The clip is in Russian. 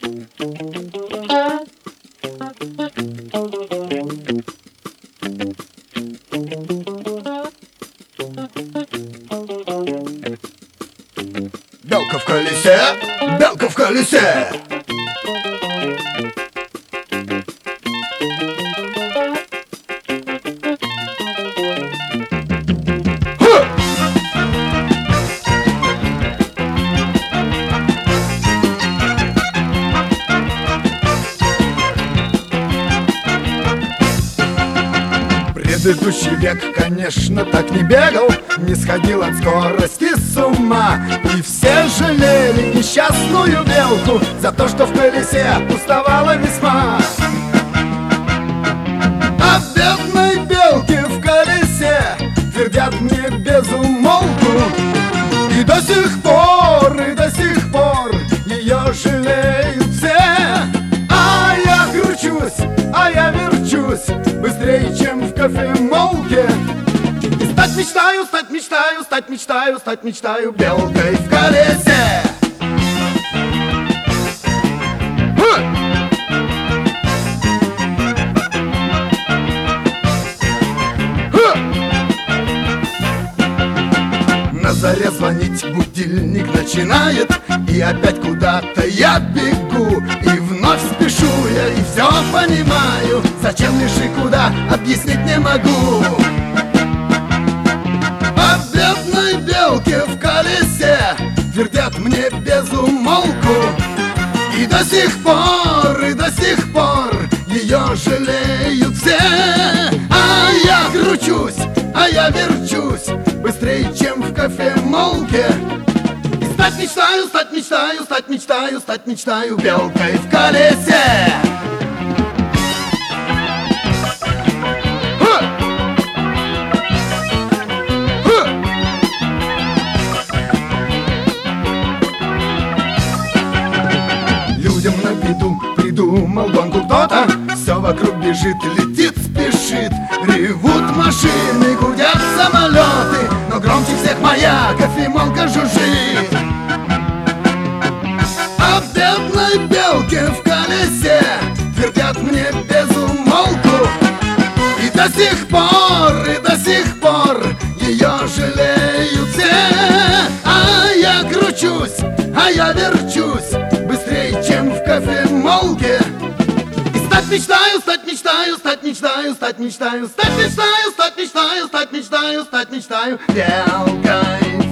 Белка в колесе, белка в колесе. Предыдущий век, конечно, так не бегал, не сходил от скорости с ума. И все жалели несчастную белку за то, что в колесе уставала весьма. А бедной белке в колесе твердят мне без умолку. И до сих пор ее жалеют все. А я кручусь, а я верчусь быстрее, чем в кофемолке. И стать мечтаю, стать мечтаю, стать мечтаю, стать мечтаю белкой в колесе. На заре звонить будильник начинает, и опять куда-то я бегу. И вновь спешу я, и все понимаю, зачем лишь и куда, объяснить не могу. А бедной белке в колесе твердят мне без умолку. И до сих пор ее жалеют все. А я кручусь, а я верчусь быстрее, чем в кофемолке. И стать мечтаю, стать мечтаю, стать мечтаю, стать мечтаю белкой в колесе. Людям на виду придумал гонку кто-то. Все вокруг бежит, летит, спешит. Ревут машины, гудят самолеты, но громче всех моя кофемолка жужжит. А бедной белке в колесе твердят мне без умолку. И до сих пор ее жалеют все. А я кручусь, а я верчусь быстрее, чем в кофемолке. И стать мечтаю, стать мечтаю, стать мечтаю, стать мечтаю, стать мечтаю, стать мечтаю, стать мечтаю, стать мечтаю белкой